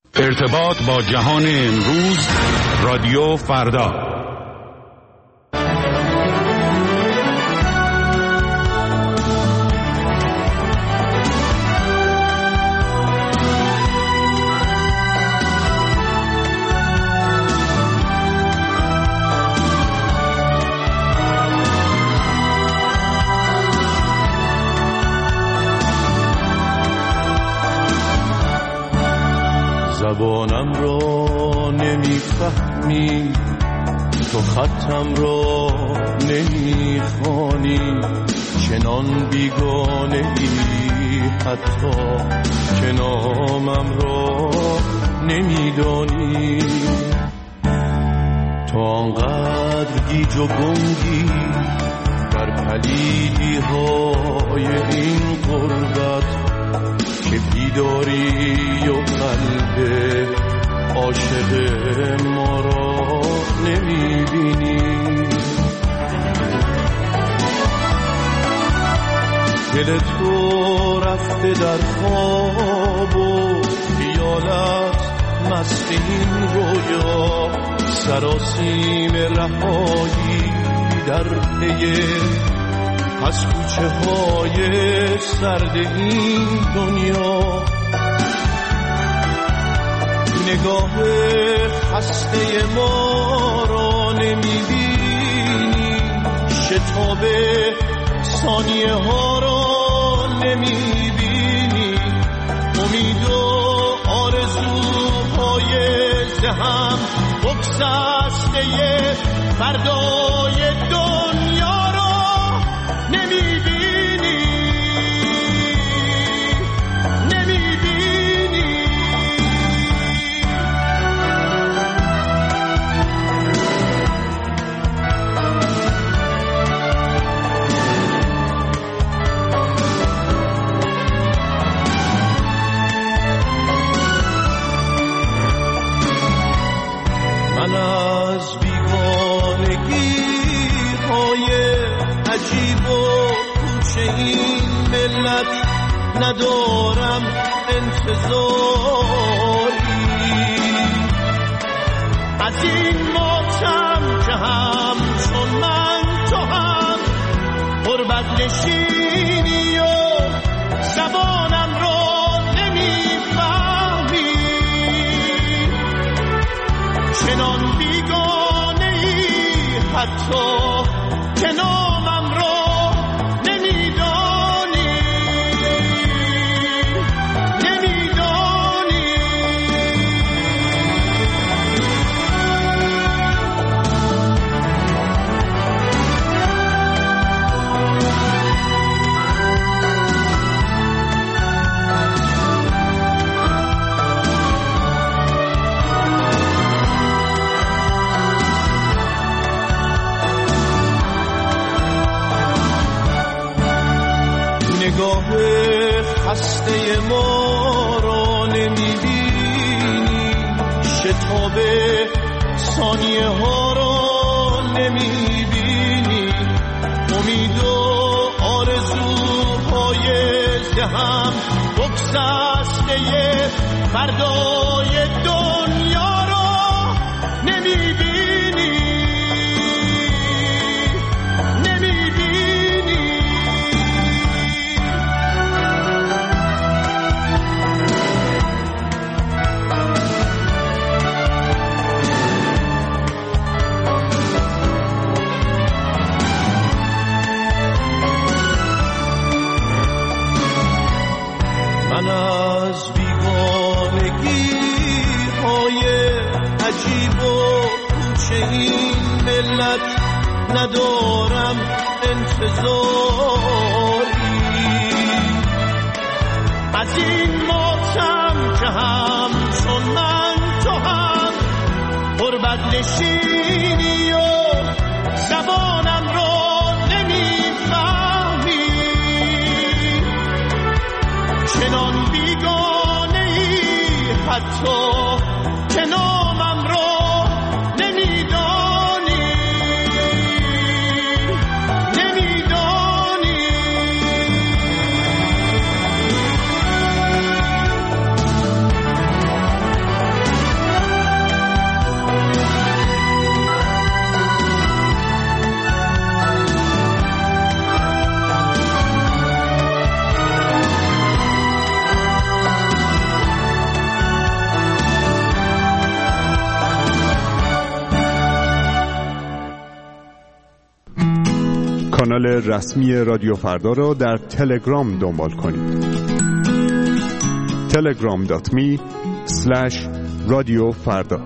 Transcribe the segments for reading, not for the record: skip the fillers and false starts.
ارتباط با جهان امروز، رادیو فردا. زبانم را نمیفهمی، تو خطم را نمیخوانی، چنان بیگانه ای حتی که نامم را نمیدانی. تو آنقدر گیج و گنگی در پلیدی های این غربت که بیداری و قلب عاشق ما را نمیبینی. دل تو رفته در خواب و خیالت مست این رویا، سراسیم رهایی در پی از کوچه های سرد این دنیا. نگاه خسته ما را نمیبینی، شتاب ثانیه ها را نمیبینی، امید و آرزوهای ذهن بگسسته فردای دنیا را نمیبینی. من از بیگانگی های عجیب و کوچه این ملت ندارم انتظاری، از این ماتم که همچون من تو هم غربت نشینی و زبانم را نمیفهمی، چنان بیگانه ای حتی که نامم را نمیدانی. نگاه خسته ما را نمیبینی، شتاب ثانیه ها را نمیبینی، امید و آرزوهای ذهن بگسسته فردای دنیا را نمیبینی. من از بیگانگی های عجیب و کوچه این ملت ندارم انتظاری، از این ماتم که همچون من تو هم غربت نشینی و زبانم را نمیفهمی، چنان بیگانه ای حتی که نامم را نمیدانی. کانال رسمی رادیو فردا را در تلگرام دنبال کنید. telegram.me/رادیوفردا.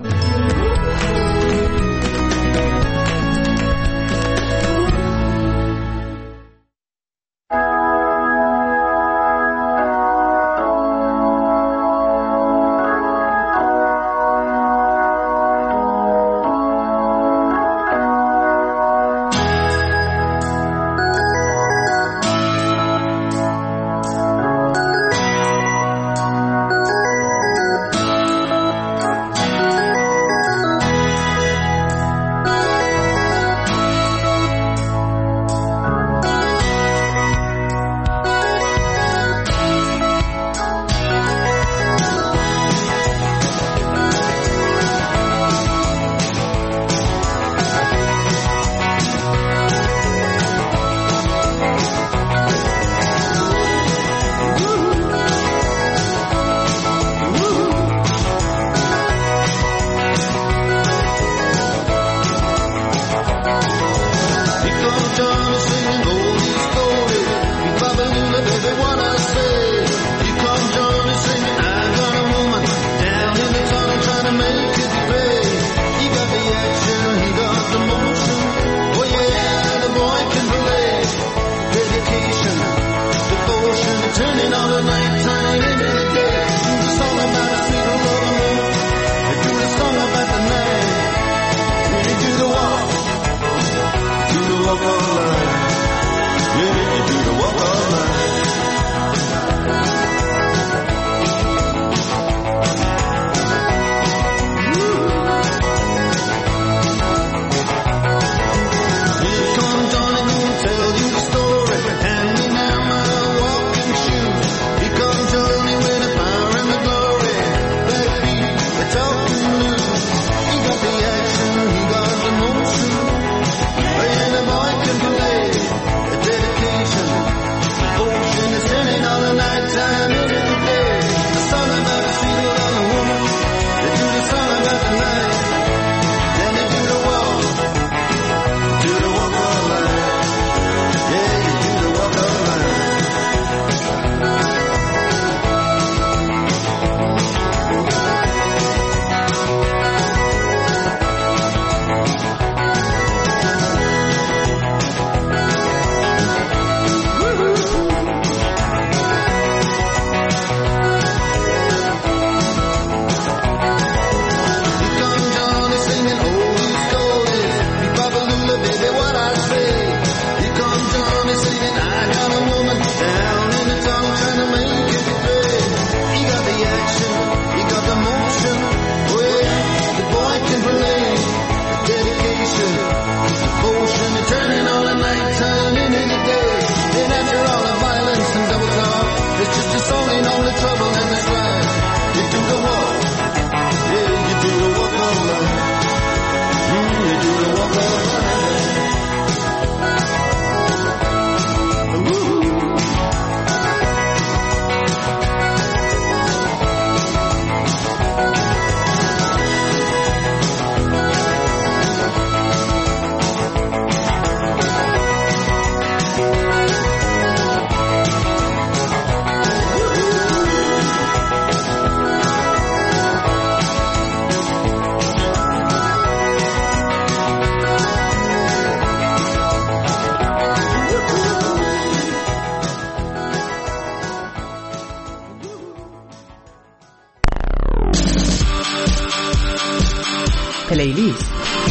پلیلیست.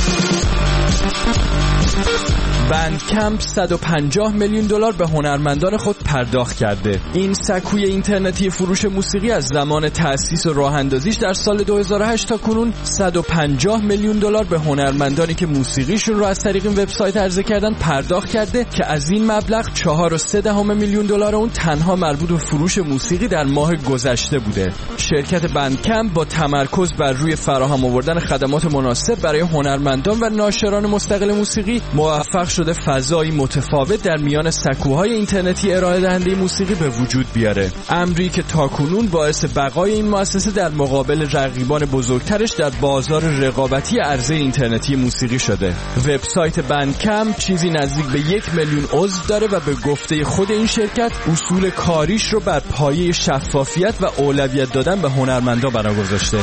بندکمپ 150 میلیون دلار به هنرمندان خود پرداخت کرده. این سکوی اینترنتی فروش موسیقی از زمان تأسیس و راه اندازیش در سال 2008 تا کنون 150 میلیون دلار به هنرمندانی که موسیقیشون رو از طریق این وبسایت عرضه کردن پرداخت کرده که از این مبلغ 4.3 میلیون دلار اون تنها مربوط به فروش موسیقی در ماه گذشته بوده. شرکت بندکمپ با تمرکز بر روی فراهم آوردن خدمات مناسب برای هنرمندان و ناشران مستقل موسیقی موفق شده فضایی متفاوت در میان سکوهای اینترنتی ارائه دهنده موسیقی به وجود بیاره، امری که تاکنون باعث بقای این مؤسسه در مقابل رقیبان بزرگترش در بازار رقابتی عرضه اینترنتی موسیقی شده. وبسایت بندکمپ چیزی نزدیک به 1 میلیون عضو داره و به گفته خود این شرکت اصول کاریش رو بر پایه شفافیت و اولویت دادن به هنرمندا بنا گذاشته.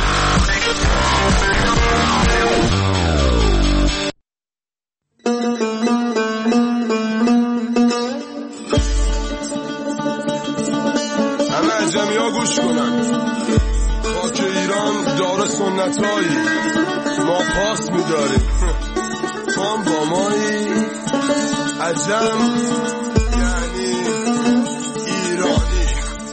همه عجمی‌ها گوش کنن، خاک ایران داره سنتایی، ما پاس می‌داریم، تو هم با مایی، عجم یعنی ایرانی.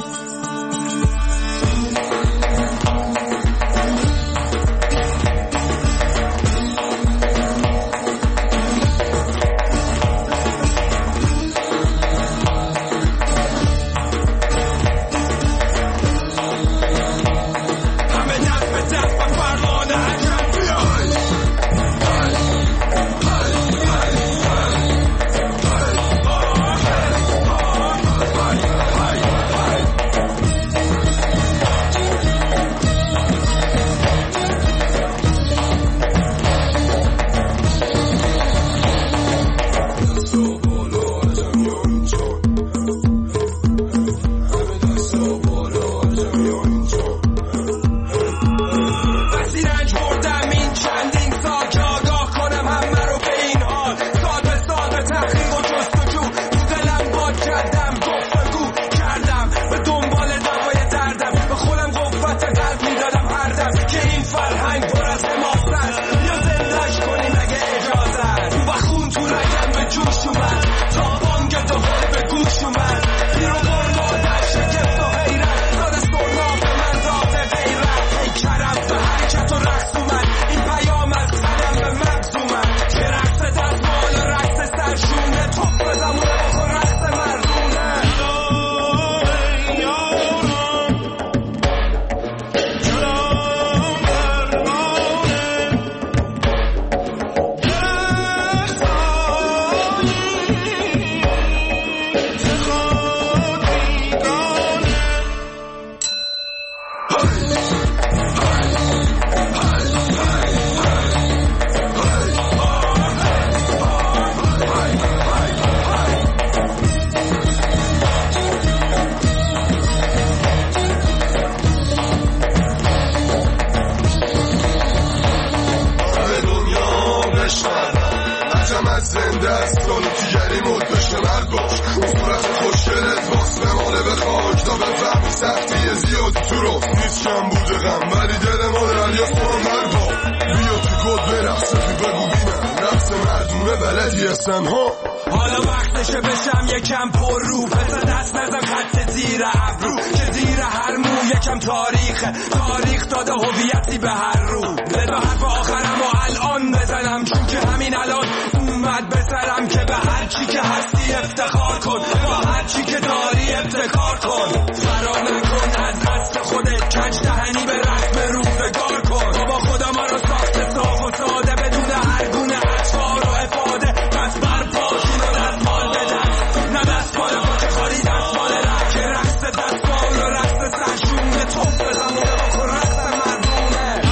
حالا وقتشه بشم یکم پر رو، پس دست نزن خط زیر ابرو که زیر هر مو یکم تاریخ داده هویتی به هر رو. لذا حرف آخرم و الان بزنم، چون که همین الان اومد به سرم که به هر چی که هستی افتخار کن، با هر چی که داری ابتکار کن، فرار نکن از دست خودت، کج دهنی به رسم روزگار کن. بابا خدا ما رو ساخته صاف و ساده بدون هر گونه اطفار و افاده، پس برپاشون و دستمال بدن، نه دستمال پاچه خاری دستمال رد، که رقص دستمال و رقص سرشونه توپ بزمونه بکن رقص مردونه.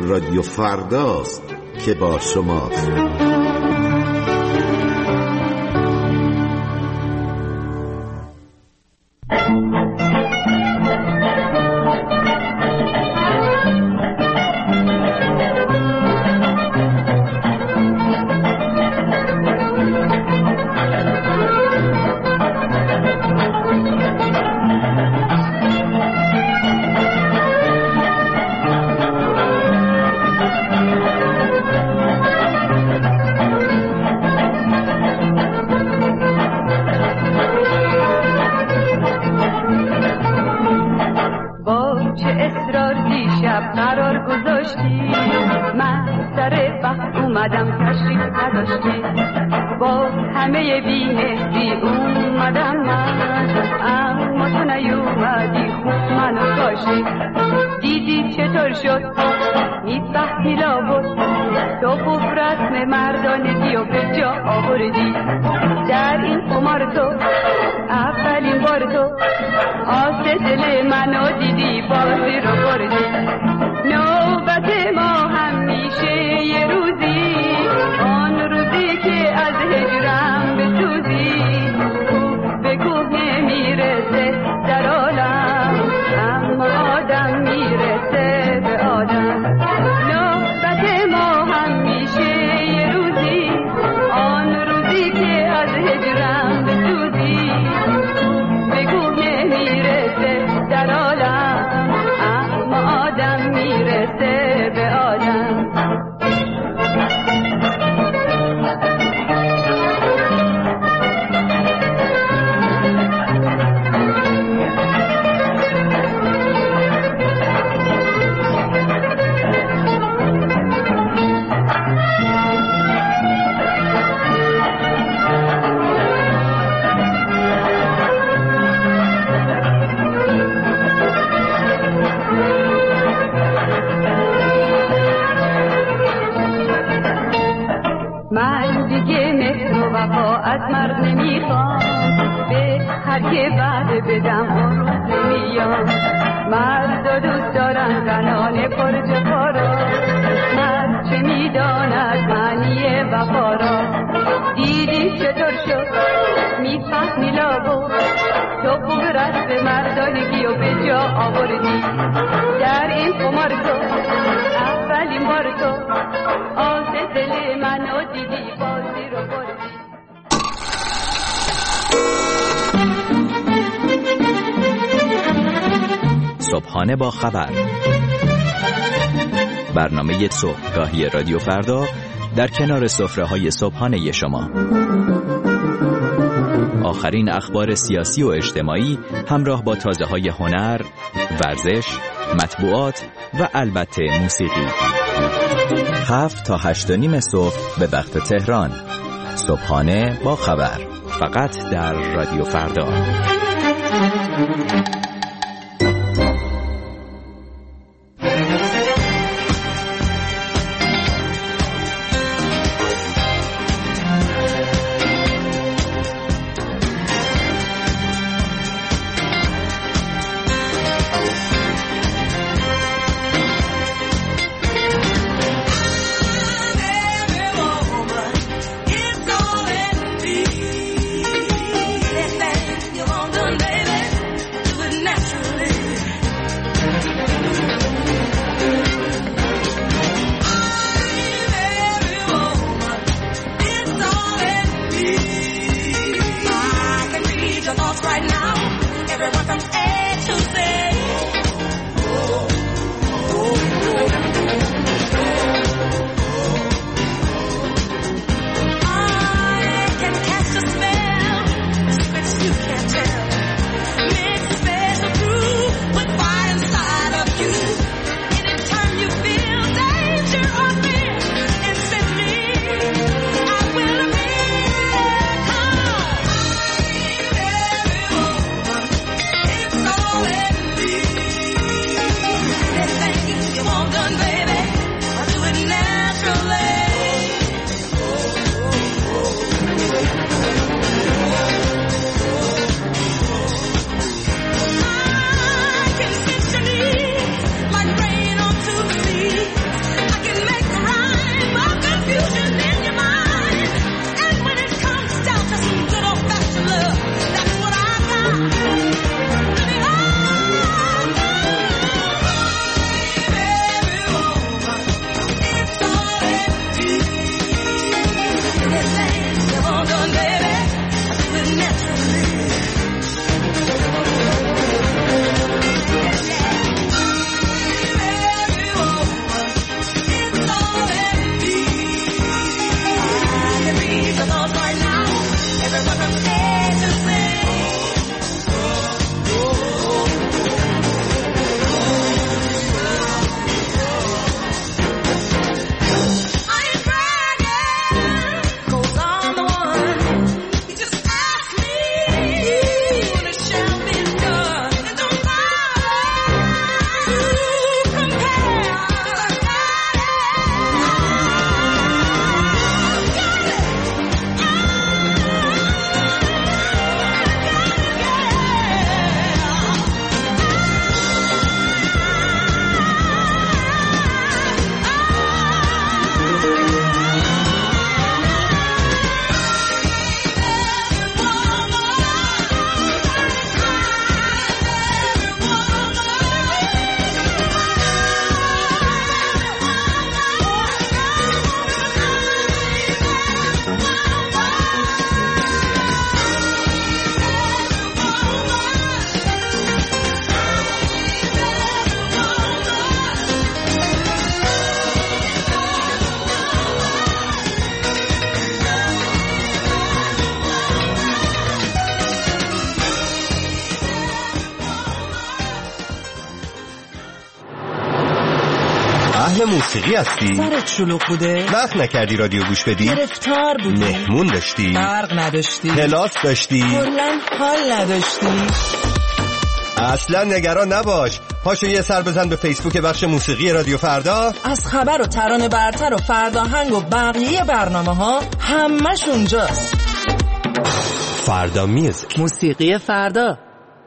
رادیو فرداست که با شماست. صبحانه با خبر، برنامه صبحگاهی رادیو فردا در کنار سفره‌های صبحانه شما. آخرین اخبار سیاسی و اجتماعی همراه با تازه‌های هنر، ورزش، مطبوعات و البته موسیقی. 7 تا 8:30 صبح به وقت تهران. صبحانه با خبر، فقط در رادیو فردا. اهل موسیقی هستی؟ سرت شلوغ بوده؟ وقت نکردی رادیو گوش بدی؟ گرفتار بودی؟ مهمون داشتی؟ برق نداشتی؟ کلاس داشتی؟ کلاً حال نداشتی؟ اصلا نگران نباش، پاشو یه سر بزن به فیسبوک بخش موسیقی رادیو فردا. از خبر و ترانه برتر و فرداهنگ و بقیه برنامه ها همش اونجاست. فردا میوزیک، موسیقی فردا.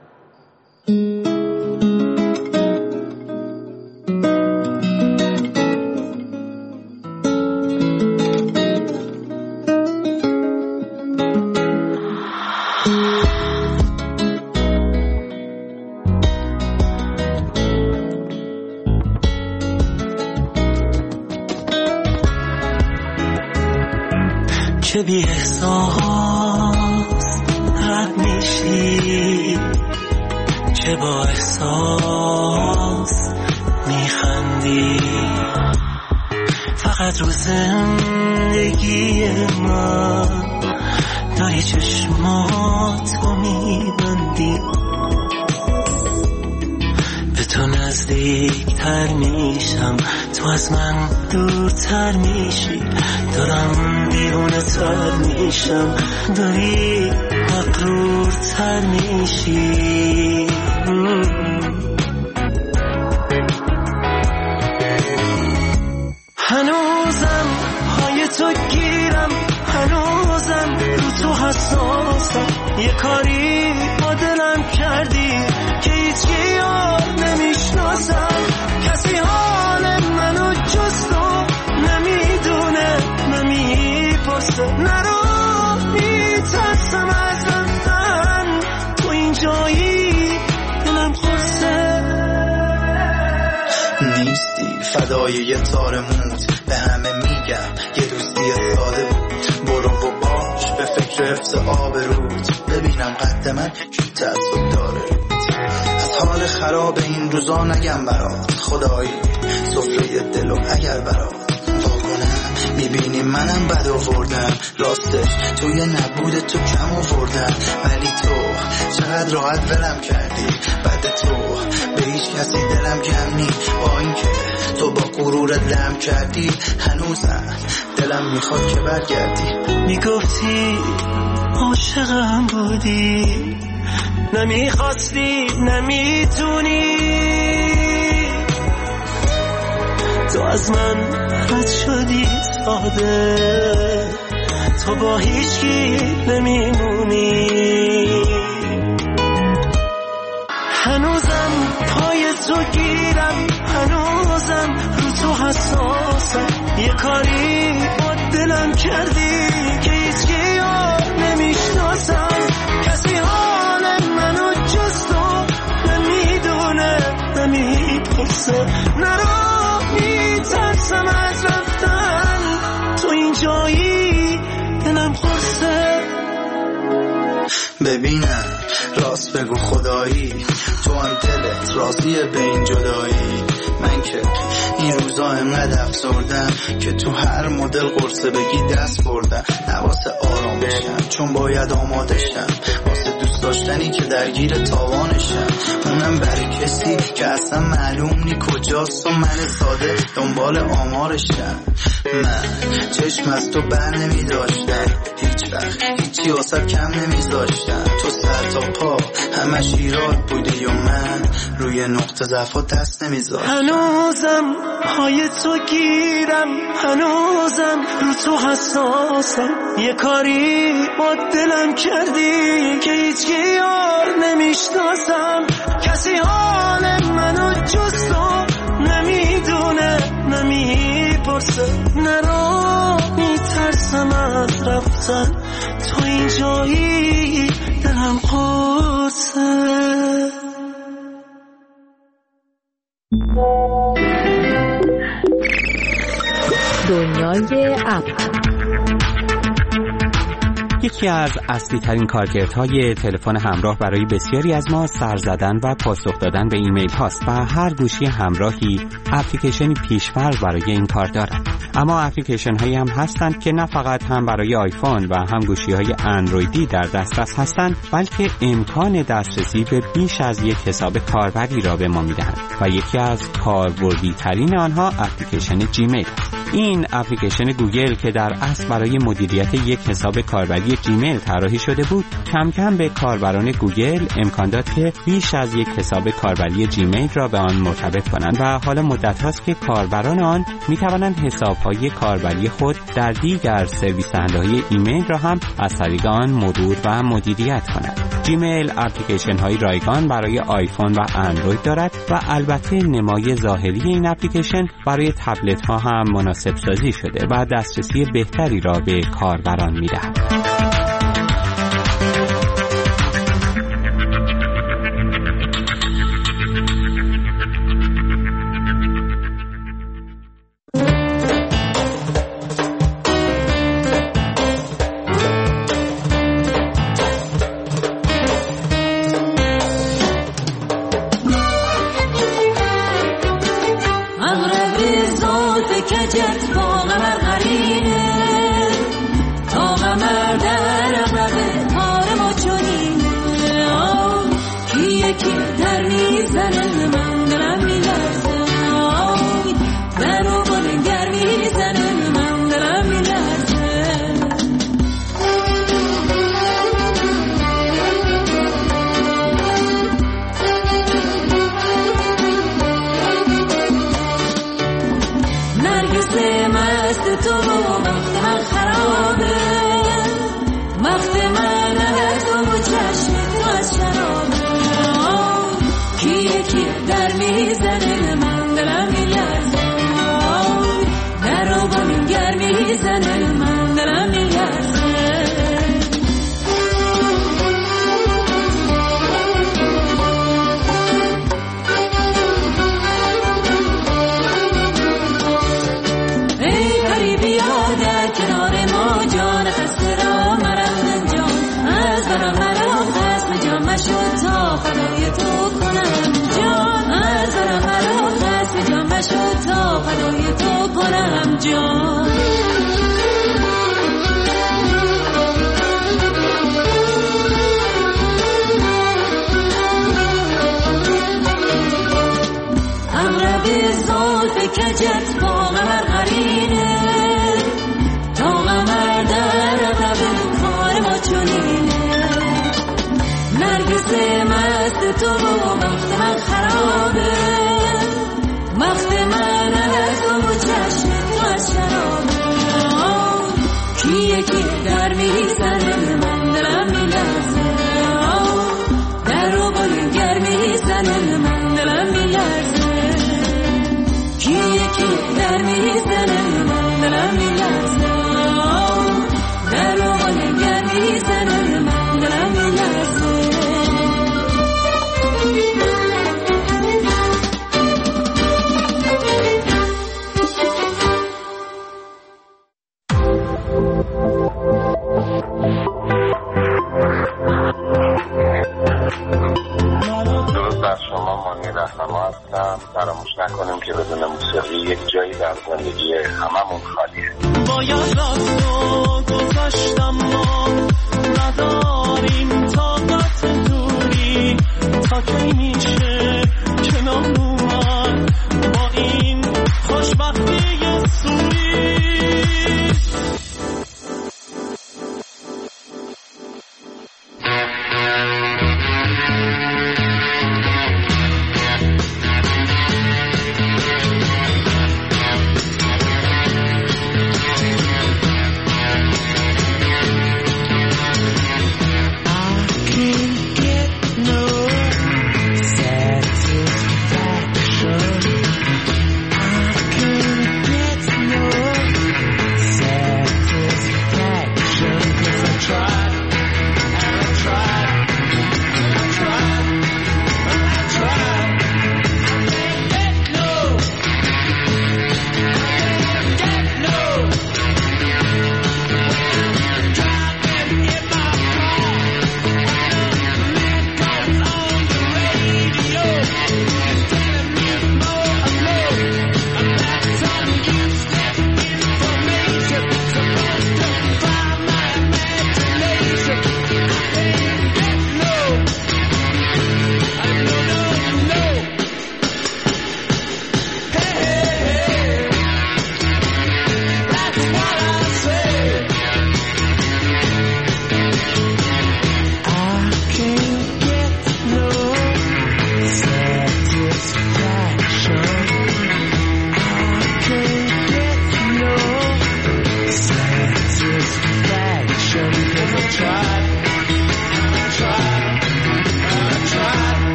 که بی احساس رد میشی، چه با احساس میخندی، فقط رو زندگی من داری چشماتو میبندی، به تو نزدیکتر میشم، تو از من دورتر میشی، دارم دیوونه تر میشم، داری مغرورتر میشی. هنوزم پای تو گیرم، هنوزم رو تو حساسم، یه کاری با دلم کردی که هیچکی یاد نمیشناسم، کسی حال منو جز تو نمیدونه، نمیپرسه، نرو میترسم از رفتن، تو اینجایی دلم خورسه. نیستی فدای یه تار موت، به همه میگم یه دوستی ساده بود، برو و باش به فکر حفظ آبروت، ببینم قد من کی تعصب داره، از حال خراب این روزا نگم برات، خدایی سفره دلو اگر برات واکنم، میبینی منم بد آوردم، راستش توی نبود تو کم آوردم، ولی تو چقدر راحت ولم کردی، بعد تو به هیچ کسی دلم کم نی، با اینکه تو با غرورت لم کردی، هنوزم دلم میخواد که برگردی. میگفتی عاشقم بودی، نمیخواستی، نمیتونی، تو از من رد شدی ساده، تو با هیچکی نمیمونی. هنوزم پای تو گیرم، هنوزم رو تو حساسم، یه کاری با دلم کردی که هیچکی یاد نمیشناسم، کسی حال منو جز تو نمیدونه، نمیپرسه، نرو میترسم از رفتن، تو اینجایی دلم خورسه. ببینم راست بگو خدایی، تو هم دلت راضیه به این جدایی، من که این روزا انقدر افسردم که تو هر مدل قرصه بگی دست بردم، نواسه آرام بشم چون باید آماده شم، واسه دوست داشتنی که درگیر تاوانشم، اونم برای کسی که اصلا معلوم نی کجاست و من ساده دنبال آمارشم. من چشم از تو بر نمی داشتم، هیچ وقت هیچی واسه کم نمی داشتم، تو سر تا پا همش ایراد بودی و من روی نقطه ضعف دست نمی داشتم. هنوزم پای تو گیرم، هنوزم رو تو حساسم، یه کاری با دلم کردی که هیچکی یار نمیشناسم، کسی حال منو جز تو نمیدونه، نمیپرسه، نرو میترسم از رفتن، تو اینجایی دلم قرصه. دنیای اپ یکی از اصلی ترین کارکردهای تلفن همراه برای بسیاری از ما سر زدن و پاسخ دادن به ایمیل هاست و هر گوشی همراهی اپلیکیشنی پیش‌فرض برای این کار دارد. اما اپلیکیشن هایی هم هستند که نه فقط هم برای آیفون و هم گوشی های اندرویدی در دسترس هستند، بلکه امکان دسترسی به بیش از یک حساب کاربری را به ما میدهند و یکی از کاربردی ترین آنها اپلیکیشن جیمیل. این اپلیکیشن گوگل که در اصل برای مدیریت یک حساب کاربری جیمیل طراحی شده بود، کم کم به کاربران گوگل امکان داد که بیش از یک حساب کاربری جیمیل را به آن مرتبط کنند و حالا مدت هاست که کاربران آن می توانند حساب‌های کاربری خود در دیگر سرویس دهنده‌های ایمیل را هم از طریق آن مرور و مدیریت کنند. جیمیل اپلیکیشن های رایگان برای آیفون و اندروید دارد و البته نمای ظاهری این اپلیکیشن برای تبلت ها هم مناسب سازی شده و دسترسی بهتری را به کاربران می‌دهد. Sad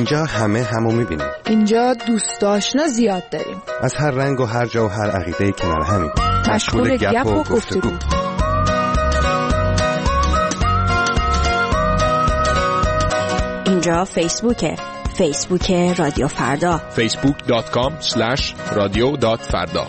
اینجا همه همو میبینیم. اینجا دوست آشنا زیاد داریم. از هر رنگ و هر جا و هر عقیده کنار همین. مشغول گپ و گفتگو. اینجا فیسبوک رادیو فردا. facebook.com/radio.farda.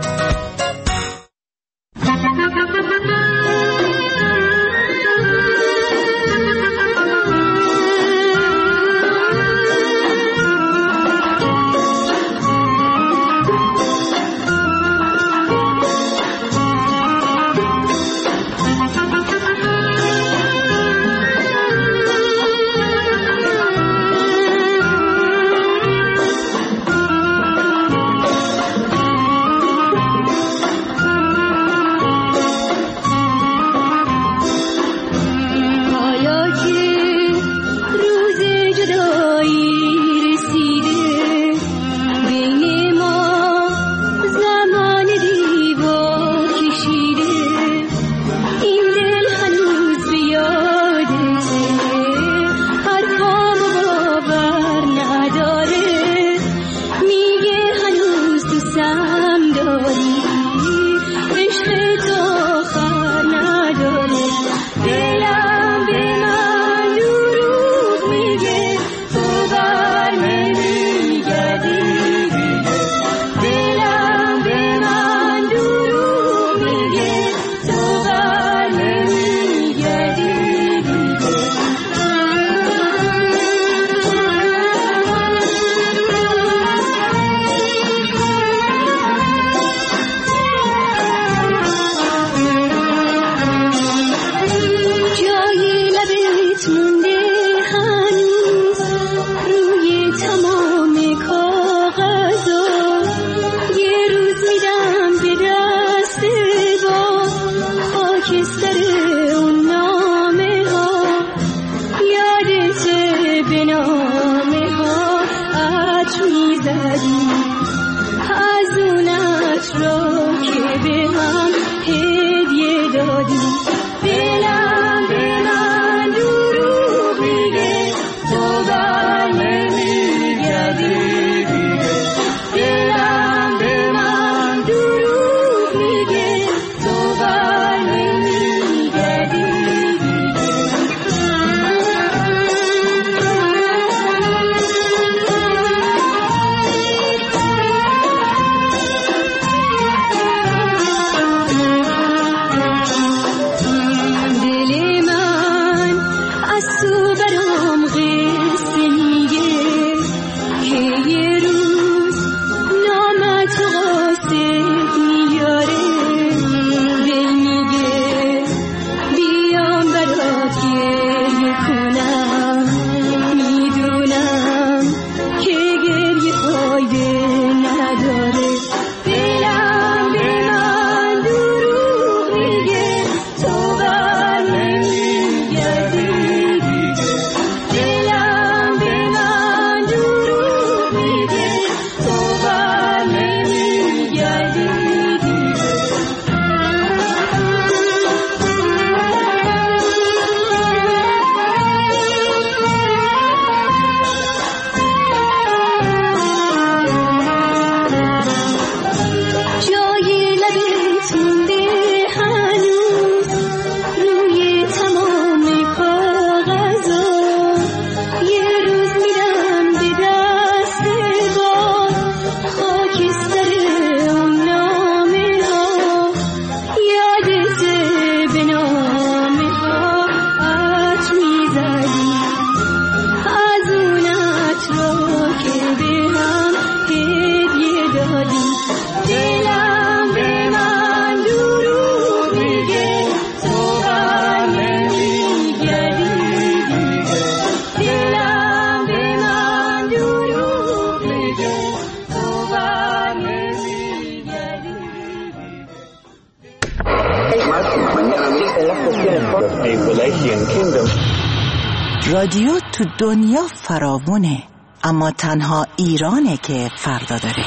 رادیو تو دنیا فراوونه، اما تنها ایرانه که فردا داره.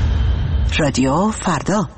رادیو فردا.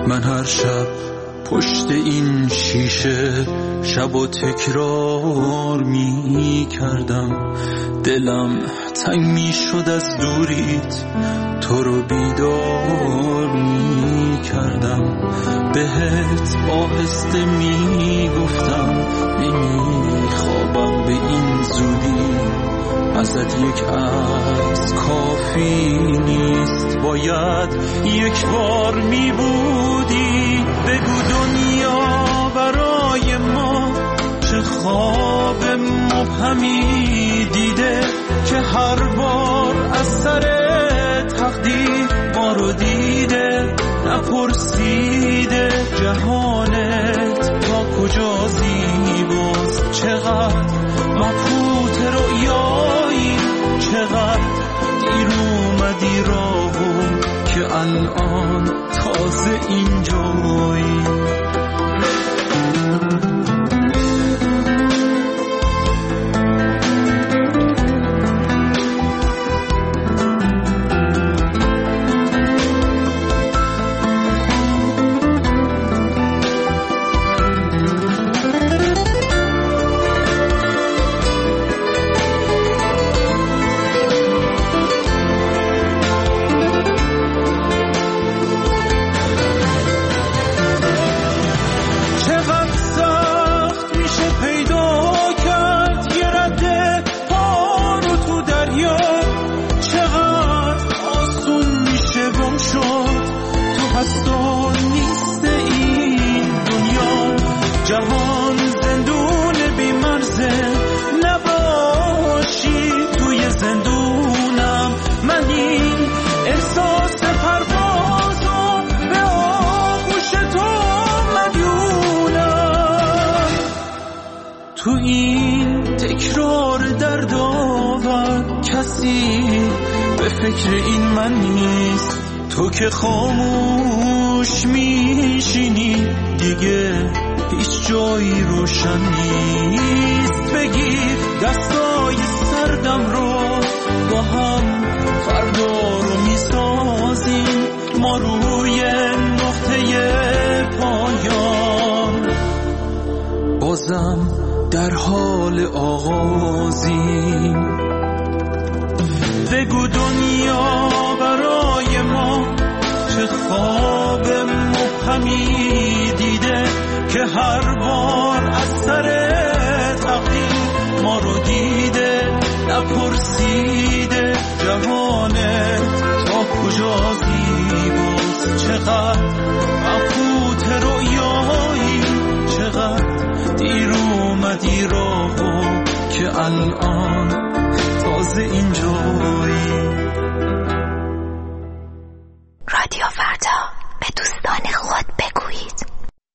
من هر شب پشت این شیشه شب و تکرار می کردم، دلم تنگ می شد از دوریت، تو رو بیدار می کردم، بهت آهسته می گفتم نمی خوابم به این زودی، ازت یک عکس کافی نیست، باید یک بار می بودی. بگو دنیا برای ما چه خواب مبهمی دیده که هر بار از سر تقدیر ما رو دیده، نپرسیده جهانت تا کجا زیباست، چقدر مبهوت رویایی، چقدر دیر اومدی راهو که الان تازه اینجایی. جهان زندون بی‌مرزه، نباشی توی زندونم، من این احساس پروازو به آغوش تو مدیونم. تو این تکرار دردآور کسی به فکر این من نیست، تو که خاموش میشینی دیگه هیچ جایی روشن نیست. بگیر دستای سردم رو با هم فردا رو میسازیم، ما روی نقطه پایان بازم در حال آغازیم. بگو دنیا برای ما چه خواب مبهمی دیده که هر بار از سر تقدیر ما رو دیده، نپرسیده جهانت تا کجا زیباست، چقدر مبهوت رویایی، چقدر دیر اومدی راهو که الان تازه اینجایی. رادیو فردا، به دوستان خود بگویید.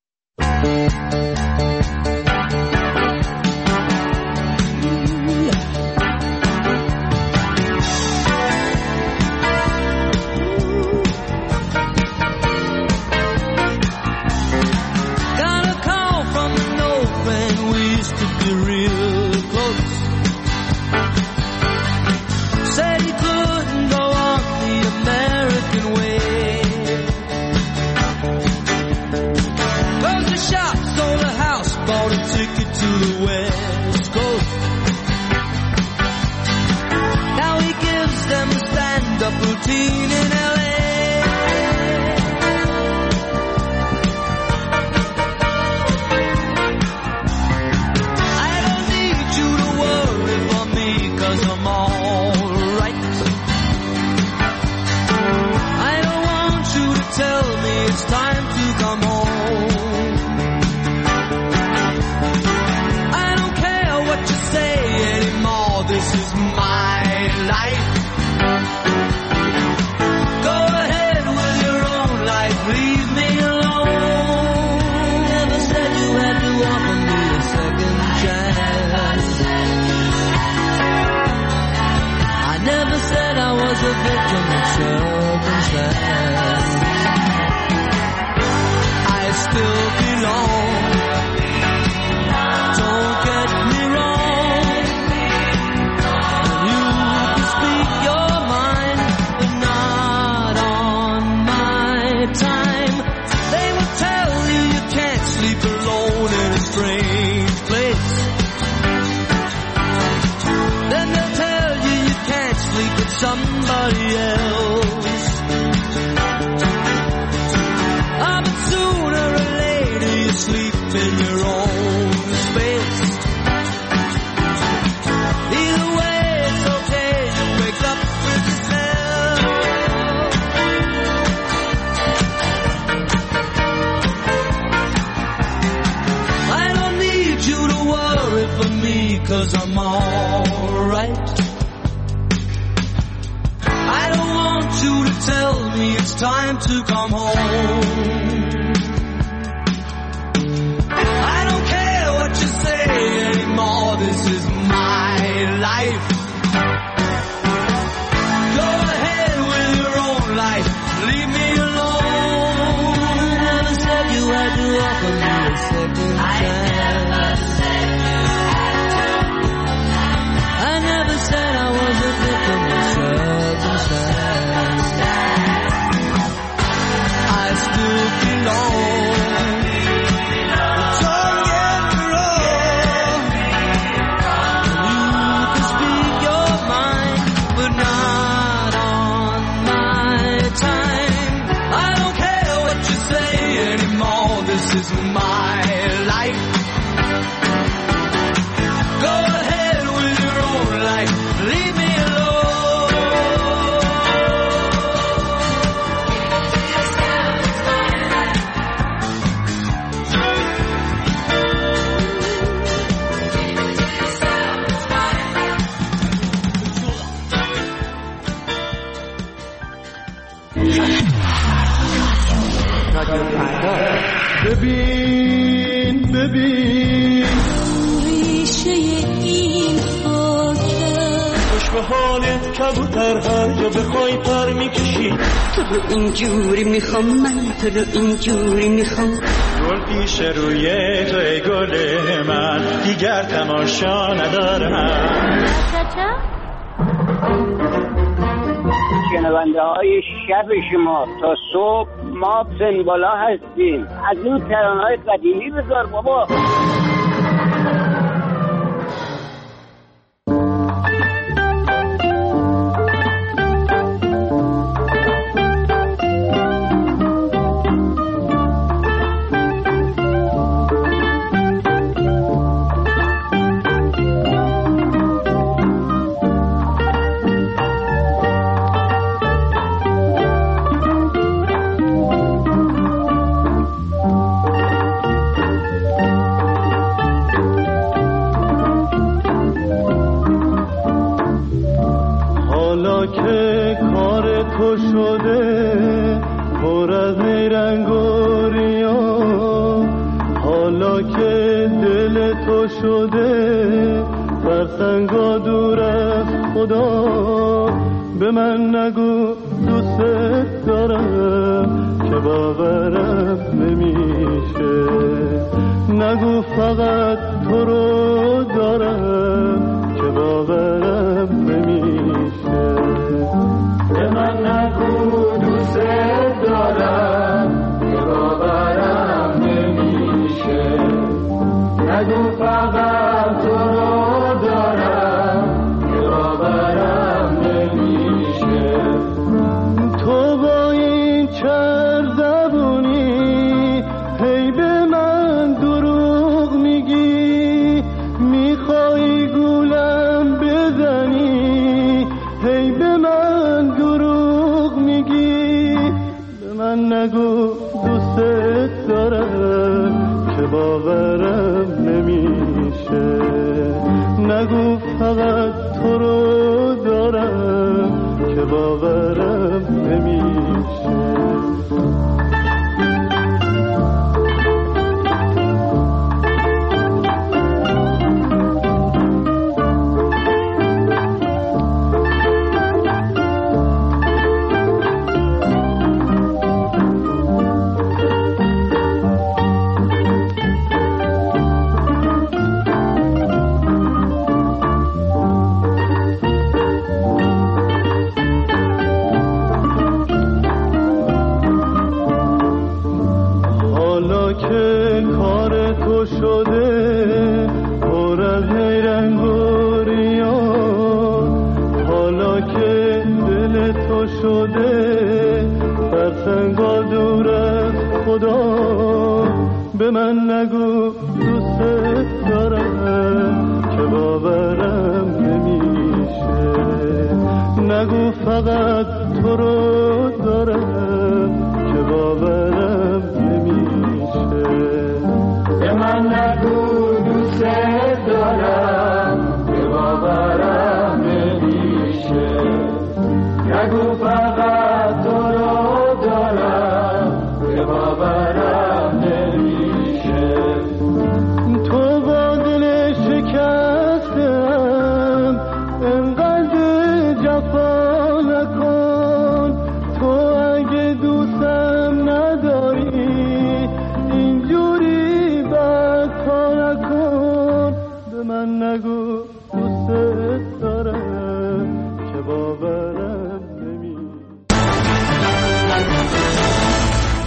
Routine in LA. I don't need you to worry for me, 'cause I'm alright. I don't want you to tell me it's time to come home. I don't care what you say anymore, this is my life. Leave me alone. Never said you had to offer me a second chance. I never said I was a victim of circumstance. 'cause I'm alright. I don't want you to tell me it's time to come home. I don't care what you say anymore, this is my life. Go ahead with your own life, leave me alone. I never said you had to offer me a second chance. I never said I was a victim of circumstance. I still belong. Don't get me wrong. You can speak your mind, but not on my time. I don't care what you say anymore, this is my life. Go ahead with your own life, leave me ببین ببین ریشه این خاکه خوش به حالت کبوتر هر جا بخوای پر میکشی تو رو اینجوری میخوام من تو رو اینجوری میخوام گل پیش روی تو ای گل من دیگر تماشا ندارم شنونده های شب شما تا صبح ما پنبالا هستیم از اون ترانه‌های قدیمی بذار بابا به من نگو دوست دارم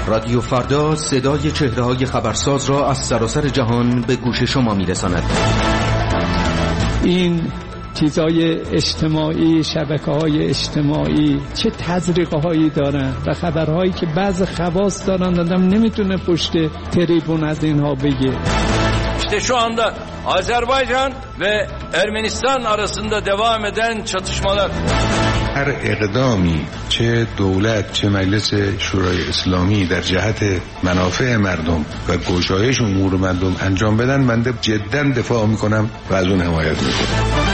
رادیو فردا صدای چهره‌های خبرساز را از سراسر جهان به گوش شما می‌رساند. این چیزهای اجتماعی، شبکه‌های اجتماعی چه تزریق‌هایی دارن و خبرهایی که بعض خواص دارن آدم نمیتونه پشت تریبون از اینها بگه. İşte şu anda Azerbaycan ve Ermenistan arasında devam eden çatışmalar. هر اقدامی چه دولت چه مجلس شورای اسلامی در جهت منافع مردم و گشایش امور مردم انجام بدن، من جدا دفاع میکنم و از اون حمایت میکنم.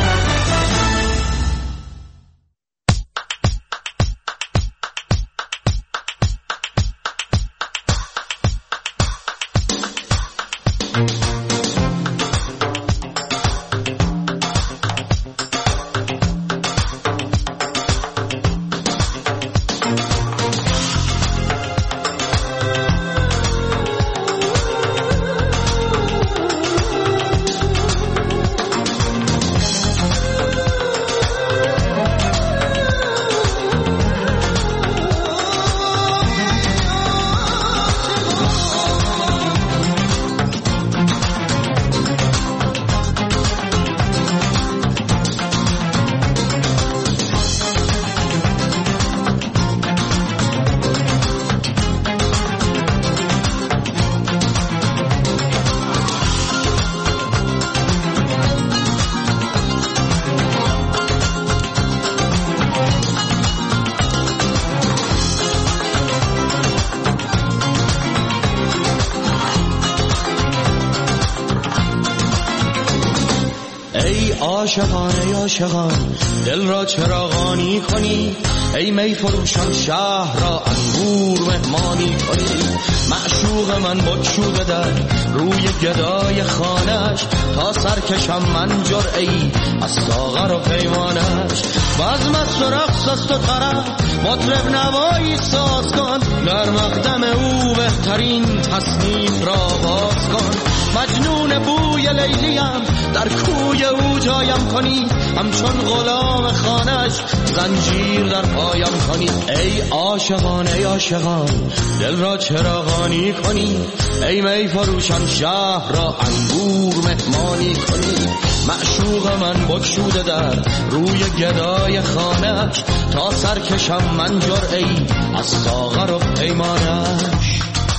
عاشقان دل را چراغانی کنی، ای می فروشان شهر را انگور مهمانی کنی. معشوق من بگشوده در روی گدای خانش، تا سرکشم من جرعه‌ای از ساغر و پیمانش. بزمست و رقصست و طرب مطرب نوایی ساز کن، در مقدم او بهترین تصنیف را باز کن. مجنون بوی لیلیم در کوی او جایم کنی، همچون غلام خانش زنجیر در پایم کنی. ای عاشقان ای عاشقان دل را چراغانی کنی، ای می فروشان شهر را انگور مهمانی کنی. معشوق من بگشوده در روی گدای خانش، تا سرکشم من جرعه‌ای از ساغر و پیمانش.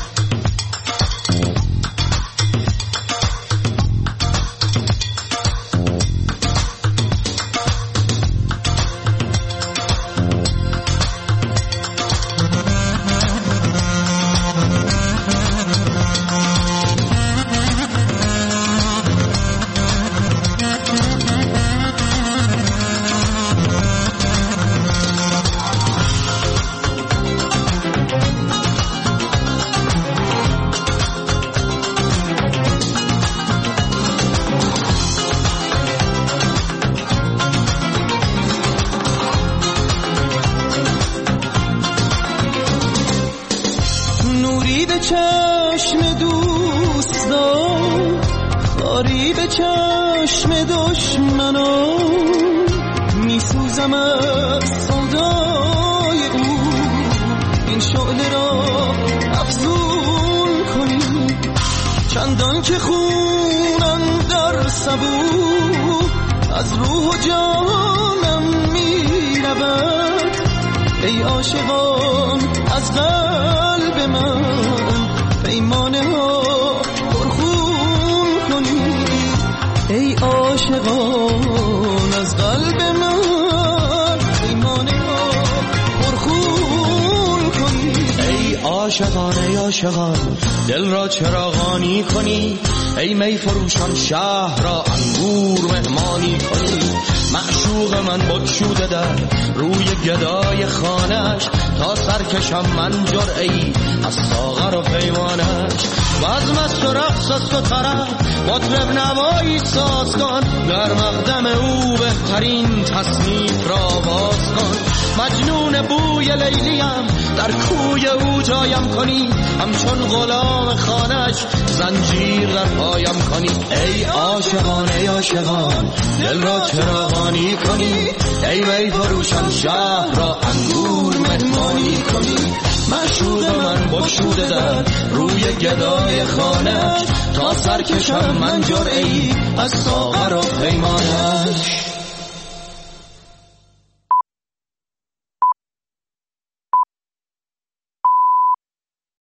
عاشقان دل را چراغانی کنی، ای می فروشان شهر را انگور مهمانی کنی. معشوق من بگشوده در روی گدای خانش، تا سرکشم من جرعه‌ای از ساغر و پیمانش. بزمست و رقصست و طرب مطرب نوایی ساز کن، در مقدم او بهترین تصنیف را باز کن. مجنون بوی لیلیم در کوی او جایم کنی، همچون غلام خانش زنجیر در پایم کنی. ای عاشقان ای عاشقان دل را چراغانی کنی، ای می فروشان شهر را انگور مهمانی کنی. معشوق من بگشوده در روی گدای خانه تا سرکشم من جرعه‌ای از ساغر و پیمانش.